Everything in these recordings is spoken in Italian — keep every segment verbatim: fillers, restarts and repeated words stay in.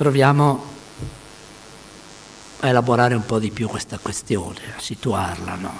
proviamo a elaborare un po' di più questa questione, a situarla, no?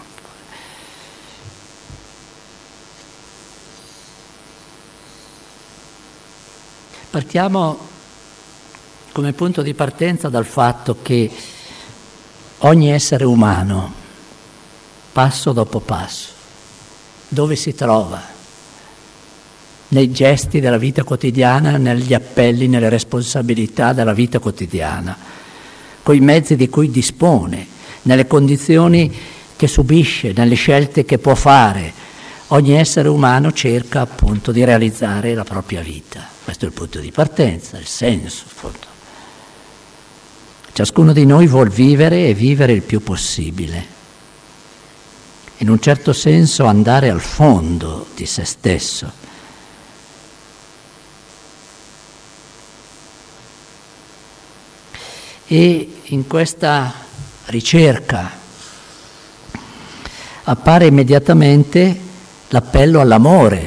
Partiamo come punto di partenza dal fatto che ogni essere umano, passo dopo passo, dove si trova? Nei gesti della vita quotidiana, negli appelli, nelle responsabilità della vita quotidiana, coi mezzi di cui dispone, nelle condizioni che subisce, nelle scelte che può fare. Ogni essere umano cerca appunto di realizzare la propria vita. Questo è il punto di partenza, il senso, appunto. Ciascuno di noi vuol vivere e vivere il più possibile. In un certo senso andare al fondo di se stesso. E in questa ricerca appare immediatamente l'appello all'amore.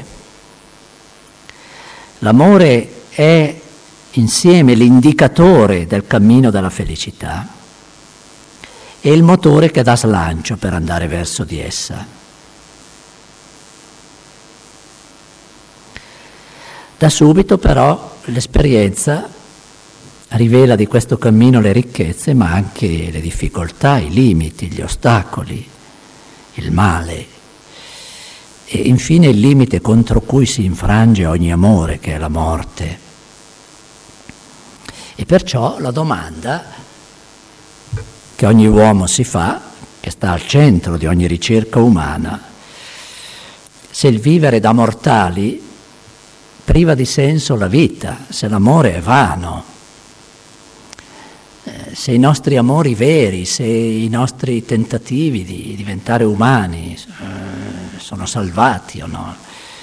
L'amore è insieme l'indicatore del cammino della felicità e il motore che dà slancio per andare verso di essa. Da subito però l'esperienza rivela di questo cammino le ricchezze, ma anche le difficoltà, i limiti, gli ostacoli, il male e infine il limite contro cui si infrange ogni amore, che è la morte. E perciò la domanda che ogni uomo si fa, che sta al centro di ogni ricerca umana, se il vivere da mortali priva di senso la vita, se l'amore è vano, se i nostri amori veri, se i nostri tentativi di diventare umani eh, sono salvati o no.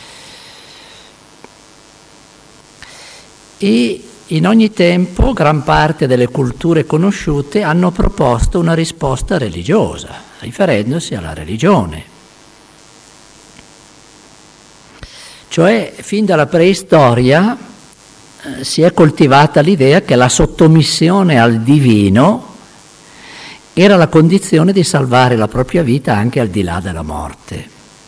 E in ogni tempo gran parte delle culture conosciute hanno proposto una risposta religiosa, riferendosi alla religione. Cioè, fin dalla preistoria eh, si è coltivata l'idea che la sottomissione al divino era la condizione di salvare la propria vita anche al di là della morte.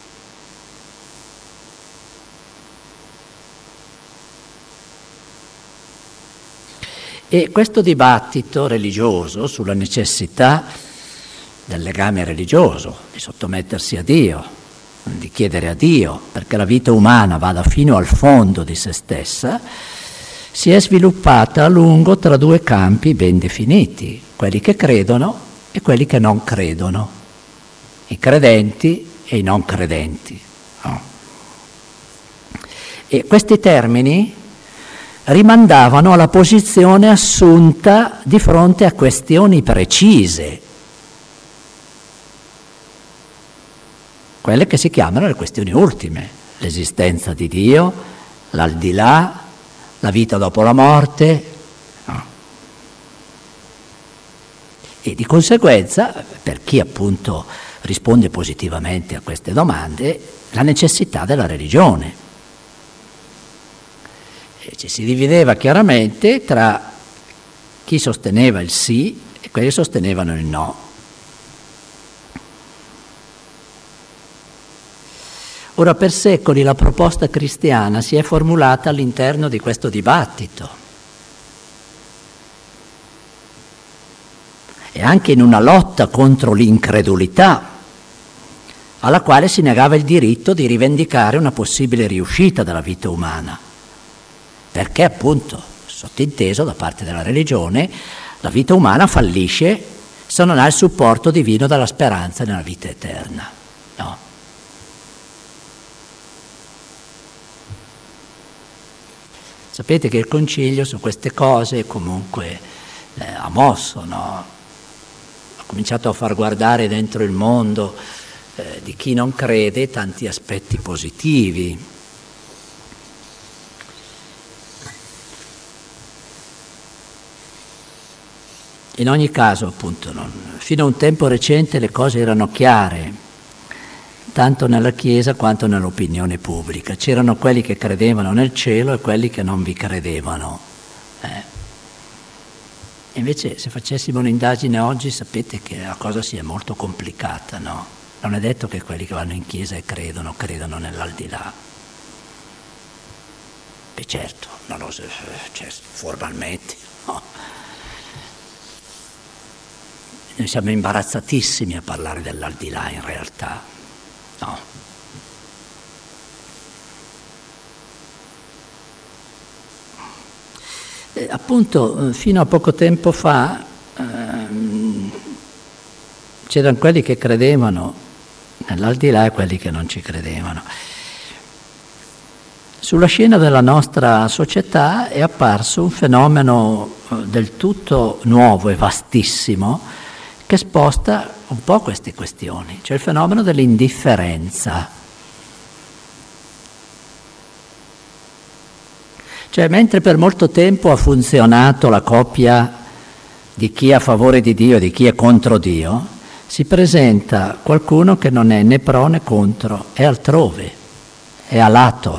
E questo dibattito religioso sulla necessità del legame religioso, di sottomettersi a Dio, di chiedere a Dio perché la vita umana vada fino al fondo di se stessa, si è sviluppata a lungo tra due campi ben definiti, quelli che credono e quelli che non credono, i credenti e i non credenti. No. E questi termini rimandavano alla posizione assunta di fronte a questioni precise, quelle che si chiamano le questioni ultime, l'esistenza di Dio, l'aldilà, la vita dopo la morte. No. E di conseguenza, per chi appunto risponde positivamente a queste domande, la necessità della religione. Ci si divideva chiaramente tra chi sosteneva il sì e quelli che sostenevano il no. Ora, per secoli la proposta cristiana si è formulata all'interno di questo dibattito e anche in una lotta contro l'incredulità, alla quale si negava il diritto di rivendicare una possibile riuscita della vita umana. Perché appunto, sottinteso da parte della religione, la vita umana fallisce se non ha il supporto divino della speranza nella vita eterna. No. Sapete che il Concilio su queste cose comunque eh, ha mosso, no? Ha cominciato a far guardare dentro il mondo eh, di chi non crede tanti aspetti positivi. In ogni caso, appunto, non, fino a un tempo recente le cose erano chiare, tanto nella Chiesa quanto nell'opinione pubblica. C'erano quelli che credevano nel cielo e quelli che non vi credevano. Eh. Invece se facessimo un'indagine oggi sapete che la cosa sia molto complicata, no? Non è detto che quelli che vanno in chiesa e credono, credano nell'aldilà. Beh certo, non lo so, certo, formalmente, no. Noi siamo imbarazzatissimi a parlare dell'aldilà in realtà, no? Eh, appunto, fino a poco tempo fa ehm, c'erano quelli che credevano nell'aldilà e quelli che non ci credevano. Sulla scena della nostra società è apparso un fenomeno del tutto nuovo e vastissimo che sposta un po' queste questioni, cioè il fenomeno dell'indifferenza. Cioè, mentre per molto tempo ha funzionato la coppia di chi è a favore di Dio e di chi è contro Dio, si presenta qualcuno che non è né pro né contro, è altrove, è a lato.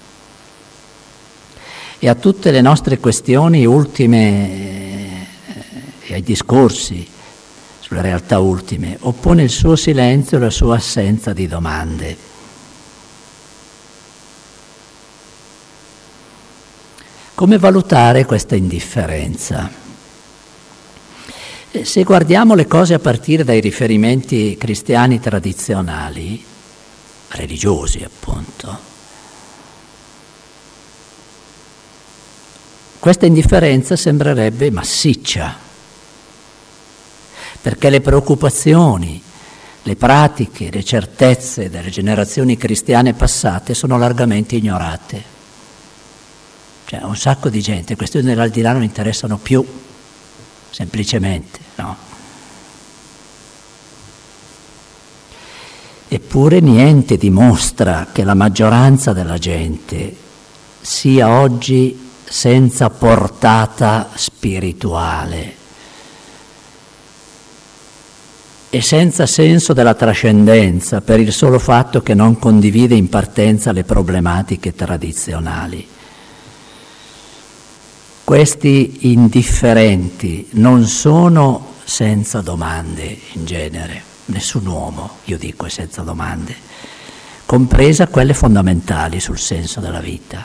E a tutte le nostre questioni ultime e ai discorsi sulle realtà ultime oppone il suo silenzio e la sua assenza di domande. Come valutare questa indifferenza? Se guardiamo le cose a partire dai riferimenti cristiani tradizionali, religiosi appunto, questa indifferenza sembrerebbe massiccia, perché le preoccupazioni, le pratiche, le certezze delle generazioni cristiane passate sono largamente ignorate. Cioè, un sacco di gente, questioni dell'aldilà non interessano più, semplicemente, no? Eppure niente dimostra che la maggioranza della gente sia oggi senza portata spirituale e senza senso della trascendenza per il solo fatto che non condivide in partenza le problematiche tradizionali. Questi indifferenti non sono senza domande in genere, nessun uomo, io dico, è senza domande, compresa quelle fondamentali sul senso della vita.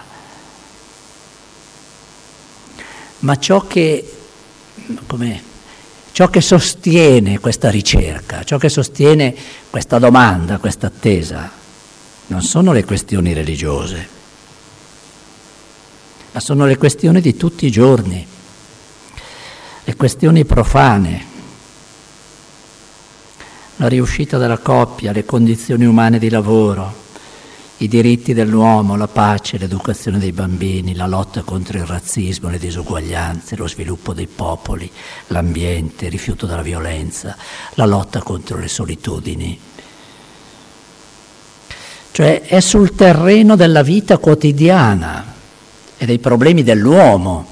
Ma ciò che, com'è? Ciò che sostiene questa ricerca, ciò che sostiene questa domanda, questa attesa, non sono le questioni religiose, ma sono le questioni di tutti i giorni, le questioni profane, la riuscita della coppia, le condizioni umane di lavoro, i diritti dell'uomo, la pace, l'educazione dei bambini, la lotta contro il razzismo, le disuguaglianze, lo sviluppo dei popoli, l'ambiente, il rifiuto della violenza, la lotta contro le solitudini. Cioè è sul terreno della vita quotidiana e dei problemi dell'uomo.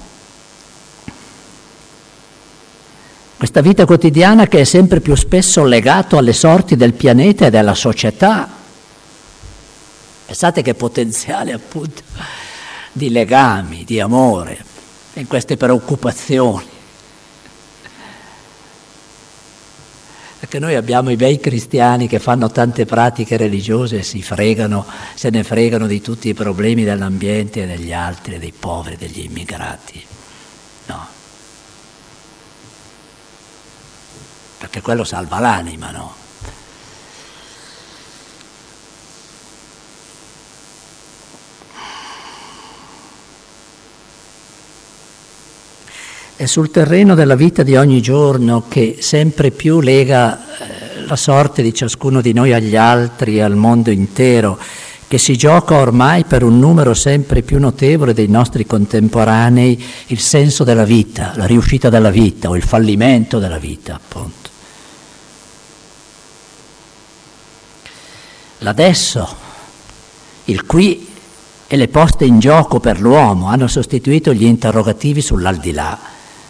Questa vita quotidiana che è sempre più spesso legato alle sorti del pianeta e della società. Pensate che potenziale appunto di legami, di amore in queste preoccupazioni. Perché noi abbiamo i bei cristiani che fanno tante pratiche religiose e si fregano, se ne fregano di tutti i problemi dell'ambiente e degli altri, dei poveri, degli immigrati. No. Perché quello salva l'anima, no? È sul terreno della vita di ogni giorno che sempre più lega eh, la sorte di ciascuno di noi agli altri e al mondo intero, che si gioca ormai per un numero sempre più notevole dei nostri contemporanei il senso della vita, la riuscita della vita o il fallimento della vita, appunto. L'adesso, il qui e le poste in gioco per l'uomo hanno sostituito gli interrogativi sull'aldilà.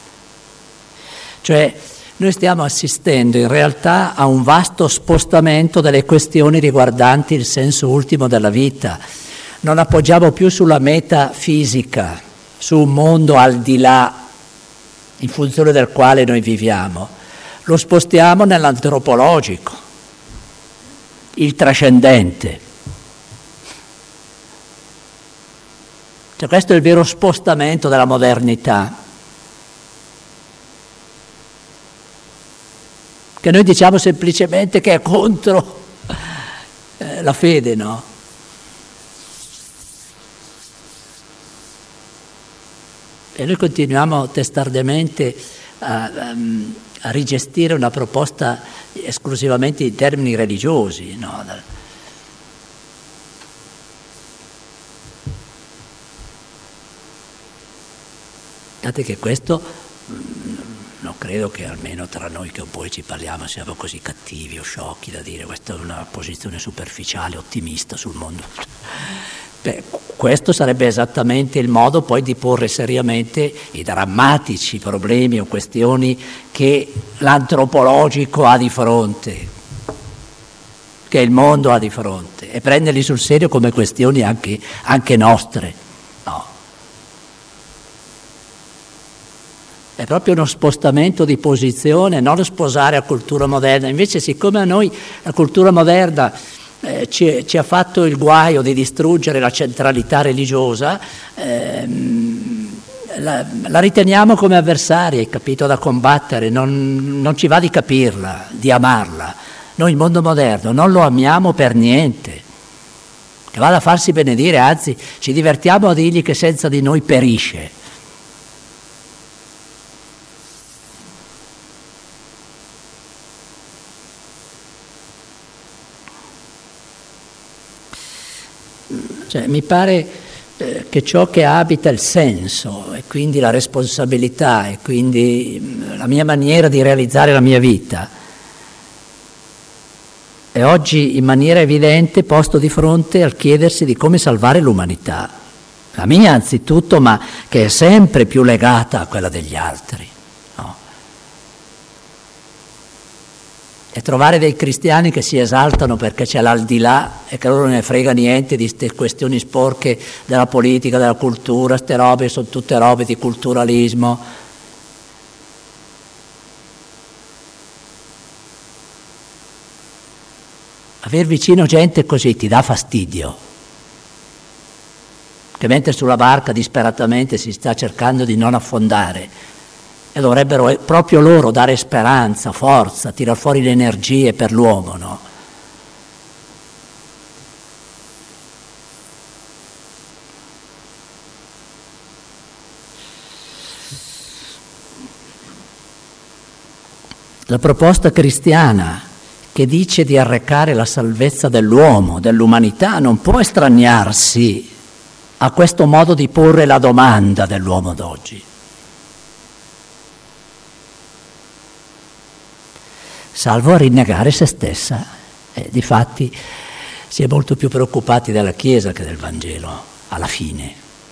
Cioè, noi stiamo assistendo in realtà a un vasto spostamento delle questioni riguardanti il senso ultimo della vita. Non appoggiamo più sulla metafisica, su un mondo al di là in funzione del quale noi viviamo, lo spostiamo nell'antropologico, il trascendente. Cioè, questo è il vero spostamento della modernità. Che noi diciamo semplicemente che è contro eh, la fede, no? E noi continuiamo testardemente a, a, a rigestire una proposta esclusivamente in termini religiosi, no? Guardate che questo... non credo che almeno tra noi che un po' ci parliamo siamo così cattivi o sciocchi da dire questa è una posizione superficiale, ottimista sul mondo. Beh, questo sarebbe esattamente il modo poi di porre seriamente i drammatici problemi o questioni che l'antropologico ha di fronte, che il mondo ha di fronte, e prenderli sul serio come questioni anche, anche nostre. No. È proprio uno spostamento di posizione, non sposare la cultura moderna. Invece, siccome a noi la cultura moderna eh, ci, ci ha fatto il guaio di distruggere la centralità religiosa, ehm, la, la riteniamo come avversaria, capito, da combattere, non, non ci va di capirla, di amarla. Noi il mondo moderno non lo amiamo per niente, che vada a farsi benedire, anzi ci divertiamo a dirgli che senza di noi perisce. Cioè, mi pare eh, che ciò che abita il senso e quindi la responsabilità e quindi mh, la mia maniera di realizzare la mia vita è oggi in maniera evidente posto di fronte al chiedersi di come salvare l'umanità, la mia anzitutto, ma che è sempre più legata a quella degli altri. E trovare dei cristiani che si esaltano perché c'è l'aldilà e che loro non ne frega niente di queste questioni sporche della politica, della cultura, ste robe sono tutte robe di culturalismo. Aver vicino gente così ti dà fastidio, che mentre sulla barca disperatamente si sta cercando di non affondare, e dovrebbero proprio loro dare speranza, forza, tirar fuori le energie per l'uomo, no? La proposta cristiana che dice di arrecare la salvezza dell'uomo, dell'umanità, non può estraniarsi a questo modo di porre la domanda dell'uomo d'oggi. Salvo a rinnegare se stessa. E difatti si è molto più preoccupati della Chiesa che del Vangelo, alla fine.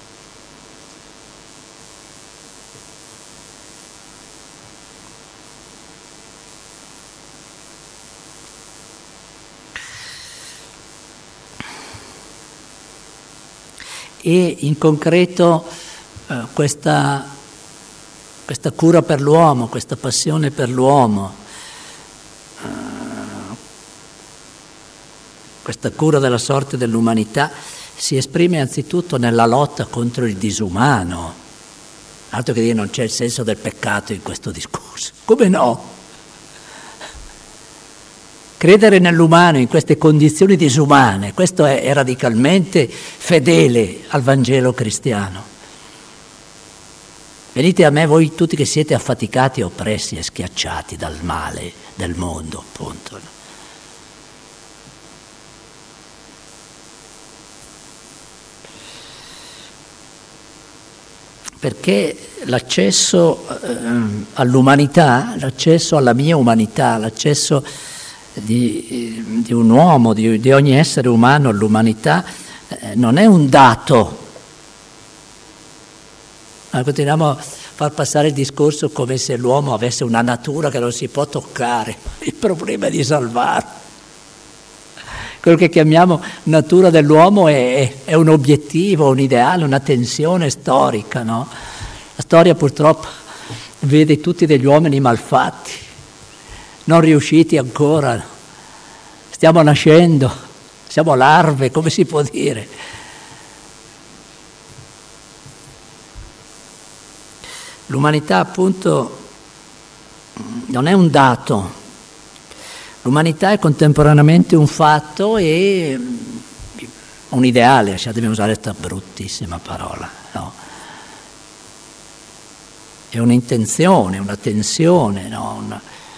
E in concreto eh, questa, questa cura per l'uomo, questa passione per l'uomo, questa cura della sorte dell'umanità si esprime anzitutto nella lotta contro il disumano. Altro che dire non c'è il senso del peccato in questo discorso. Come no? Credere nell'umano in queste condizioni disumane, questo è, è radicalmente fedele al Vangelo cristiano. Venite a me voi tutti che siete affaticati, oppressi e schiacciati dal male del mondo, appunto. Perché l'accesso eh, all'umanità, l'accesso alla mia umanità, l'accesso di, di un uomo, di, di ogni essere umano all'umanità, eh, non è un dato. Ma continuiamo a far passare il discorso come se l'uomo avesse una natura che non si può toccare. Il problema è di salvarlo. Quello che chiamiamo natura dell'uomo è, è un obiettivo, un ideale, una tensione storica, no? La storia purtroppo vede tutti degli uomini malfatti, non riusciti ancora, stiamo nascendo, siamo larve, come si può dire? L'umanità appunto non è un dato, l'umanità è contemporaneamente un fatto e un ideale, lasciatemi usare questa bruttissima parola, no? È un'intenzione, una tensione, no? Una...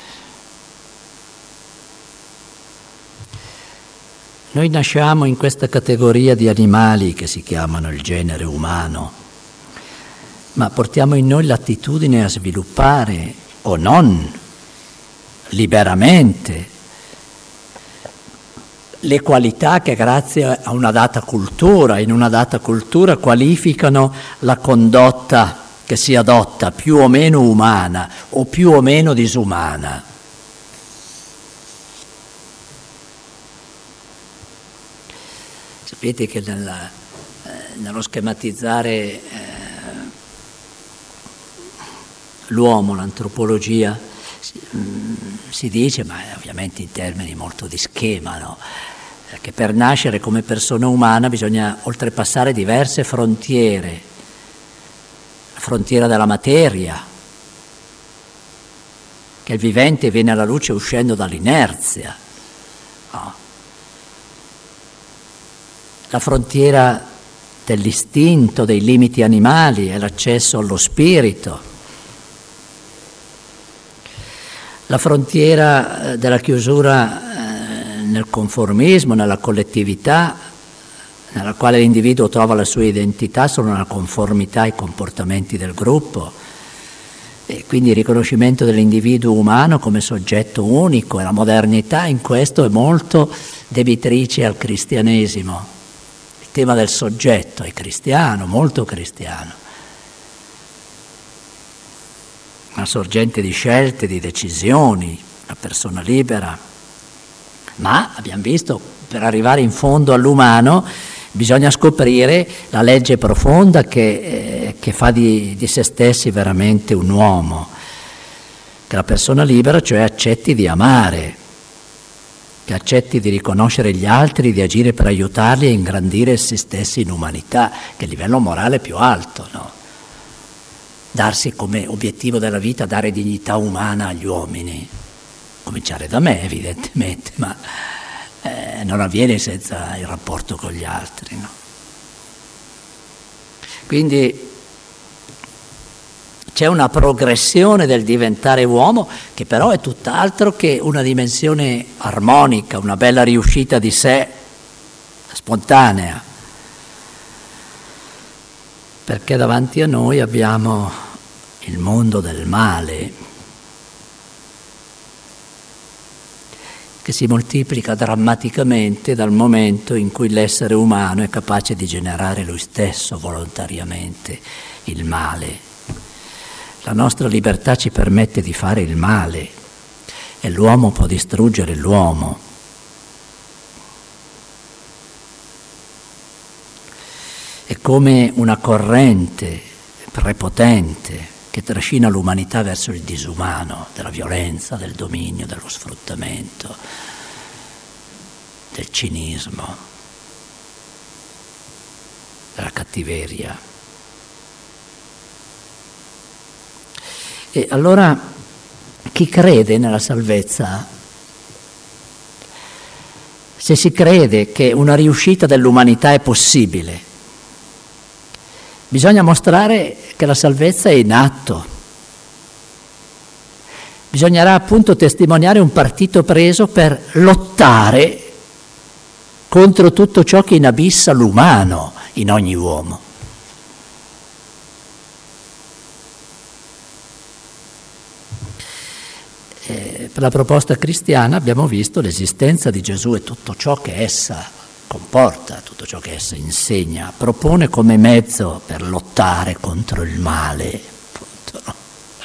Noi nasciamo in questa categoria di animali che si chiamano il genere umano, ma portiamo in noi l'attitudine a sviluppare, o non, liberamente, le qualità che grazie a una data cultura, in una data cultura qualificano la condotta che si adotta, più o meno umana o più o meno disumana. Sapete che nella, eh, nello schematizzare eh, l'uomo, l'antropologia, si, mh, si dice, ma ovviamente in termini molto di schema, no? Che per nascere come persona umana bisogna oltrepassare diverse frontiere, la frontiera della materia, che il vivente viene alla luce uscendo dall'inerzia, no? La frontiera dell'istinto, dei limiti animali e l'accesso allo spirito, la frontiera della chiusura nel conformismo, nella collettività, nella quale l'individuo trova la sua identità solo nella conformità ai comportamenti del gruppo, e quindi il riconoscimento dell'individuo umano come soggetto unico, e la modernità in questo è molto debitrice al cristianesimo. Il tema del soggetto è cristiano, molto cristiano, una sorgente di scelte, di decisioni, una persona libera. Ma abbiamo visto, per arrivare in fondo all'umano bisogna scoprire la legge profonda che, eh, che fa di, di se stessi veramente un uomo, che la persona libera, cioè accetti di amare, che accetti di riconoscere gli altri, di agire per aiutarli a ingrandire se stessi in umanità, che è il livello morale più alto, no? Darsi come obiettivo della vita, dare dignità umana agli uomini. Cominciare da me evidentemente, ma eh, non avviene senza il rapporto con gli altri, no? Quindi c'è una progressione del diventare uomo che però è tutt'altro che una dimensione armonica, una bella riuscita di sé, spontanea, perché davanti a noi abbiamo il mondo del male, che si moltiplica drammaticamente dal momento in cui l'essere umano è capace di generare lui stesso volontariamente il male. La nostra libertà ci permette di fare il male e l'uomo può distruggere l'uomo. È come una corrente prepotente che trascina l'umanità verso il disumano, della violenza, del dominio, dello sfruttamento, del cinismo, della cattiveria. E allora chi crede nella salvezza, se si crede che una riuscita dell'umanità è possibile, bisogna mostrare che la salvezza è in atto. Bisognerà appunto testimoniare un partito preso per lottare contro tutto ciò che inabissa l'umano in ogni uomo. Eh, per la proposta cristiana abbiamo visto l'esistenza di Gesù e tutto ciò che essa comporta, tutto ciò che essa insegna, propone come mezzo per lottare contro il male, appunto, no?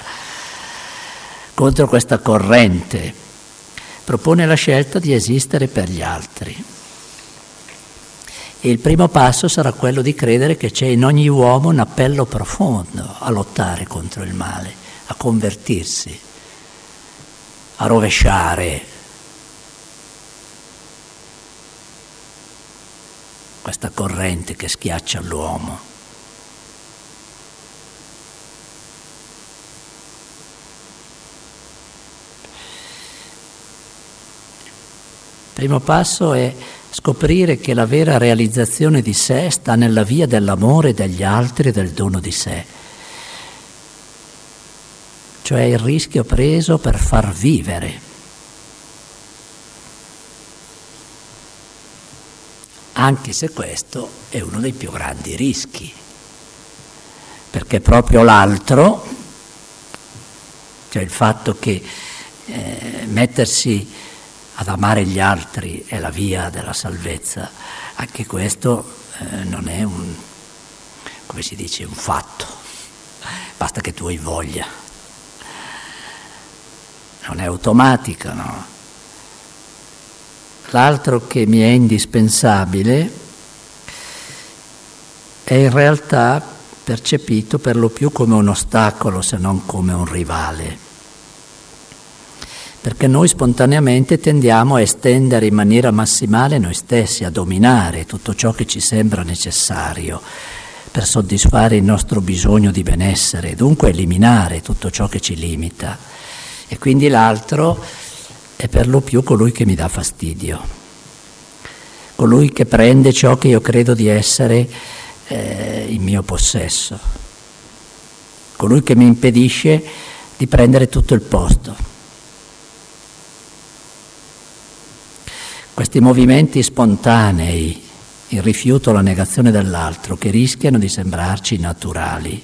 Contro questa corrente, propone la scelta di esistere per gli altri. E il primo passo sarà quello di credere che c'è in ogni uomo un appello profondo a lottare contro il male, a convertirsi, a rovesciare questa corrente che schiaccia l'uomo. Il primo passo è scoprire che la vera realizzazione di sé sta nella via dell'amore degli altri e del dono di sé, cioè il rischio preso per far vivere. Anche se questo è uno dei più grandi rischi, perché proprio l'altro, cioè il fatto che eh, mettersi ad amare gli altri è la via della salvezza, anche questo eh, non è un, come si dice, un fatto, basta che tu hai voglia, non è automatico, no? L'altro che mi è indispensabile è in realtà percepito per lo più come un ostacolo se non come un rivale. Perché noi spontaneamente tendiamo a estendere in maniera massimale noi stessi, a dominare tutto ciò che ci sembra necessario per soddisfare il nostro bisogno di benessere, dunque eliminare tutto ciò che ci limita. E quindi l'altro è per lo più colui che mi dà fastidio, colui che prende ciò che io credo di essere eh, in mio possesso, colui che mi impedisce di prendere tutto il posto. Questi movimenti spontanei, il rifiuto, la negazione dell'altro, che rischiano di sembrarci naturali,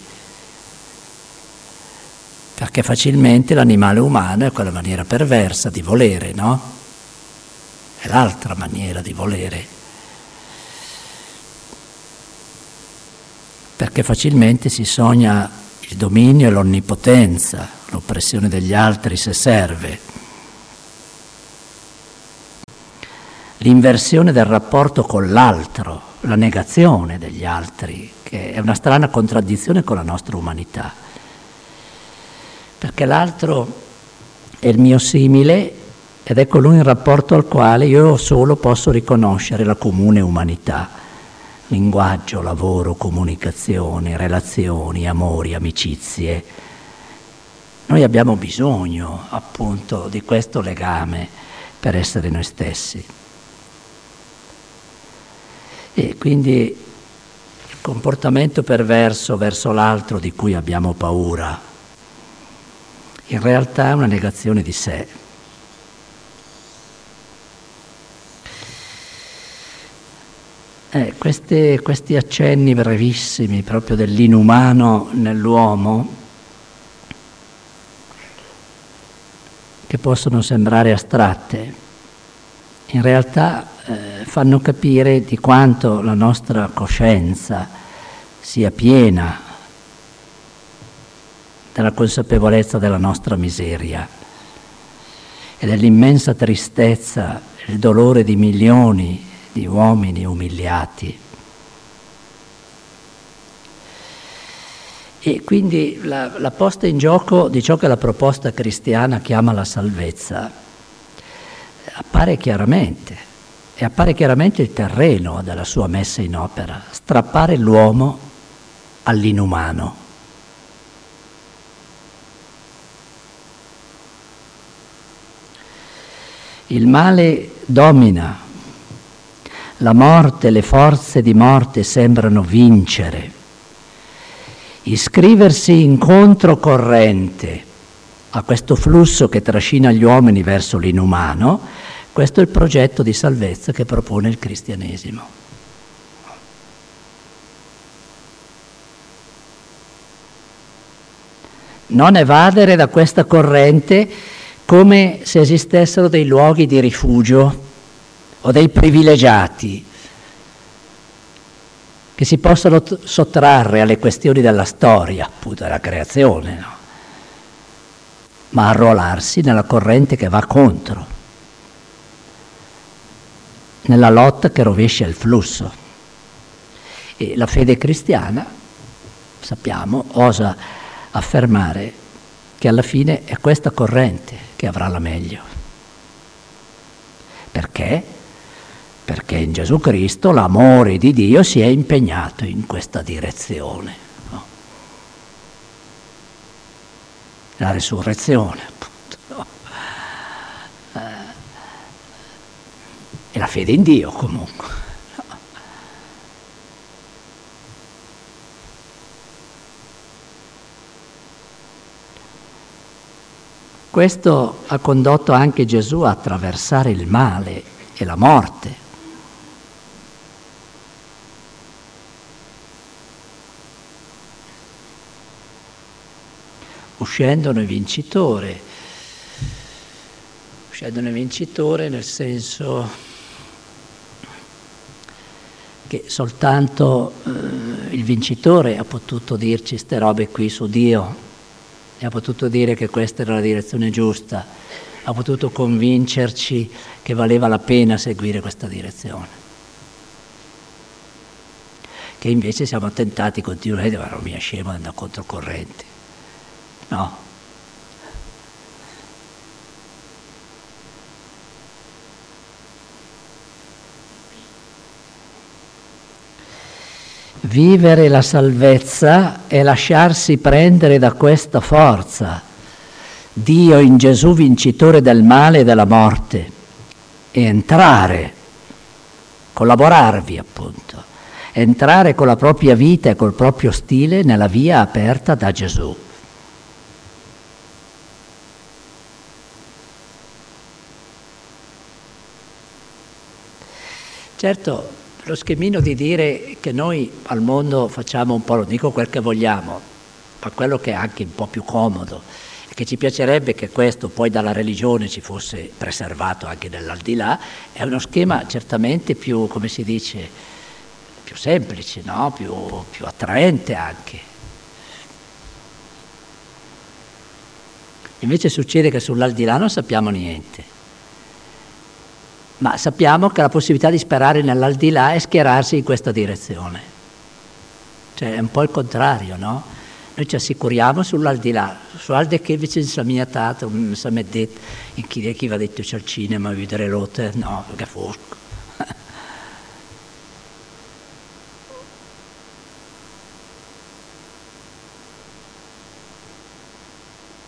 perché facilmente l'animale umano è quella maniera perversa di volere, no? È l'altra maniera di volere, perché facilmente si sogna il dominio e l'onnipotenza, l'oppressione degli altri se serve. L'inversione del rapporto con l'altro, la negazione degli altri, che è una strana contraddizione con la nostra umanità, perché l'altro è il mio simile ed è colui in rapporto al quale io solo posso riconoscere la comune umanità, linguaggio, lavoro, comunicazioni, relazioni, amori, amicizie. Noi abbiamo bisogno appunto di questo legame per essere noi stessi. E quindi il comportamento perverso verso l'altro di cui abbiamo paura, in realtà è una negazione di sé. Eh, queste, questi accenni brevissimi proprio dell'inumano nell'uomo, che possono sembrare astratte, in realtà eh, fanno capire di quanto la nostra coscienza sia piena della consapevolezza della nostra miseria e dell'immensa tristezza, il dolore di milioni di uomini umiliati. E quindi la, la posta in gioco di ciò che la proposta cristiana chiama la salvezza appare chiaramente, e appare chiaramente il terreno della sua messa in opera, strappare l'uomo all'inumano. Il male domina, la morte, le forze di morte sembrano vincere. Iscriversi in controcorrente a questo flusso che trascina gli uomini verso l'inumano, questo è il progetto di salvezza che propone il cristianesimo. Non evadere da questa corrente come se esistessero dei luoghi di rifugio o dei privilegiati che si possono t- sottrarre alle questioni della storia, appunto della creazione, no? Ma arruolarsi nella corrente che va contro, nella lotta che rovescia il flusso. E la fede cristiana, sappiamo, osa affermare che alla fine è questa corrente che avrà la meglio. Perché? Perché in Gesù Cristo l'amore di Dio si è impegnato in questa direzione. No? La risurrezione, appunto. No? Eh, e la fede in Dio, comunque. No? Questo ha condotto anche Gesù a attraversare il male e la morte. Uscendone vincitore, uscendone vincitore nel senso che soltanto eh, il vincitore ha potuto dirci ste robe qui su Dio, e ha potuto dire che questa era la direzione giusta, ha potuto convincerci che valeva la pena seguire questa direzione. Che invece siamo tentati continuamente, ma non mi è scemo di andare controcorrente. No. Vivere la salvezza è lasciarsi prendere da questa forza. Dio in Gesù vincitore del male e della morte. E entrare, collaborarvi appunto, entrare con la propria vita e col proprio stile nella via aperta da Gesù. Certo, lo schemino di dire che noi al mondo facciamo un po', lo dico quel che vogliamo, ma quello che è anche un po' più comodo, e che ci piacerebbe che questo poi dalla religione ci fosse preservato anche nell'aldilà, è uno schema certamente più, come si dice, più semplice, no? più, più attraente anche. Invece succede che sull'aldilà non sappiamo niente. Ma sappiamo che la possibilità di sperare nell'aldilà è schierarsi in questa direzione. Cioè è un po' il contrario, no? Noi ci assicuriamo sull'aldilà, su alde che invece in Samia Tata, in Samedet, in chi, chi va detto c'è al cinema a vedere l'hotel, no, che fosco.